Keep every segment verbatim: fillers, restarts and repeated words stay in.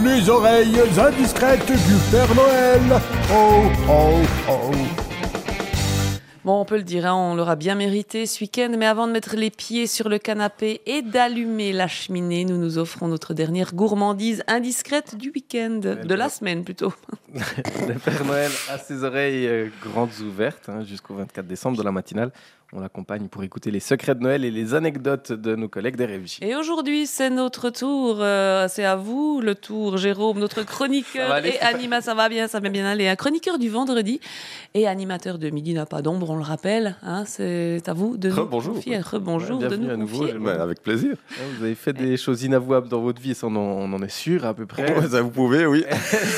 Les oreilles indiscrètes du Père Noël. Oh, oh, oh. Bon, on peut le dire, hein, on l'aura bien mérité ce week-end, mais avant de mettre les pieds sur le canapé et d'allumer la cheminée, nous nous offrons notre dernière gourmandise indiscrète du week-end, de la semaine plutôt. Le Père Noël a ses oreilles euh, grandes ouvertes hein, jusqu'au vingt-quatre décembre de la matinale. On l'accompagne pour écouter les secrets de Noël et les anecdotes de nos collègues des Révigies. Et aujourd'hui, c'est notre tour. Euh, c'est à vous le tour, Jérôme, notre chroniqueur aller, et animateur. Ça va bien, ça va bien aller. Un chroniqueur du vendredi et animateur de Midi n'a pas d'ombre, on le rappelle. Hein, c'est à vous de nous Rebonjour. confier. Rebonjour, Ouais, de nous bienvenue à nouveau, confier. Jérôme. Ouais, avec plaisir. Vous avez fait des choses inavouables dans votre vie, ça, on, en, on en est sûr à peu près. Ouais, ça vous pouvez, oui.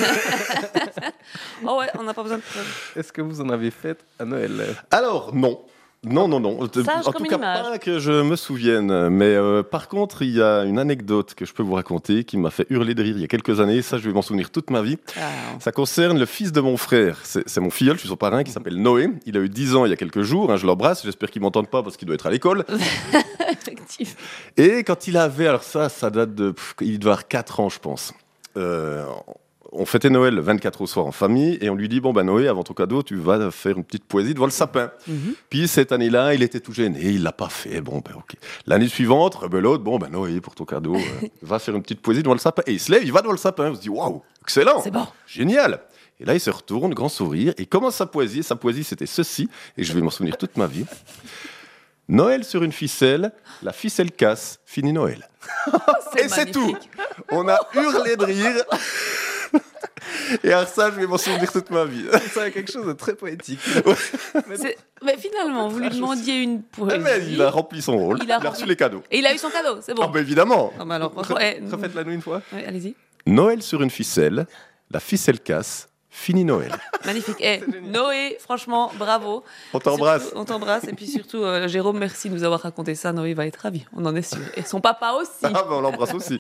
Oh ouais, on n'a pas besoin de preuves. Est-ce que vous en avez fait à Noël? Alors, non. Non, non, non. Sage en comme tout une cas, image. pas que je me souvienne. Mais euh, par contre, il y a une anecdote que je peux vous raconter qui m'a fait hurler de rire il y a quelques années. Ça, je vais m'en souvenir toute ma vie. Ah, Ça concerne le fils de mon frère. C'est, c'est mon filleul, je suis son parrain, qui s'appelle Noé. Il a eu dix ans il y a quelques jours. Hein, je l'embrasse. J'espère qu'il ne m'entende pas parce qu'il doit être à l'école. effectivement. Et quand il avait, alors ça, ça date de, pff, il devait avoir quatre ans, je pense. Euh, on fêtait Noël le vingt-quatre au soir en famille et on lui dit, bon ben Noé, avant ton cadeau, tu vas faire une petite poésie devant le sapin. Mhm. Puis cette année-là, il était tout gêné, il l'a pas fait. Bon ben ok. L'année suivante, rebelote, bon ben Noé, pour ton cadeau, euh, va faire une petite poésie devant le sapin. Et il se lève, il va devant le sapin. On se dit, waouh, excellent, C'est bon. génial. Et là, il se retourne, grand sourire, et commence sa poésie. Sa poésie, c'était ceci, et je vais m'en souvenir toute ma vie. Noël sur une ficelle, la ficelle casse, fini Noël. Et c'est tout. magnifique. On a hurlé de rire. Et alors ça, je vais m'en souvenir toute ma vie. C'est quelque chose de très poétique. C'est- Mais finalement, vous lui demandiez une Eh poésie. ben, il a rempli son rôle, Il il a a, rempli- reçu les cadeaux. Et il a eu son cadeau, c'est bon. Ah ben évidemment. Ah, bah alors, franchement, Re- eh, Refaites-la nous une fois. ouais, allez-y. Noël sur une ficelle, la ficelle casse, fini Noël. Magnifique. Eh, Noé, franchement, bravo. On t'embrasse. Surtout, on t'embrasse. Et puis surtout, euh, Jérôme, merci de nous avoir raconté ça. Noé va être ravi, on en est sûr. Et son papa aussi. Ah ben on l'embrasse aussi.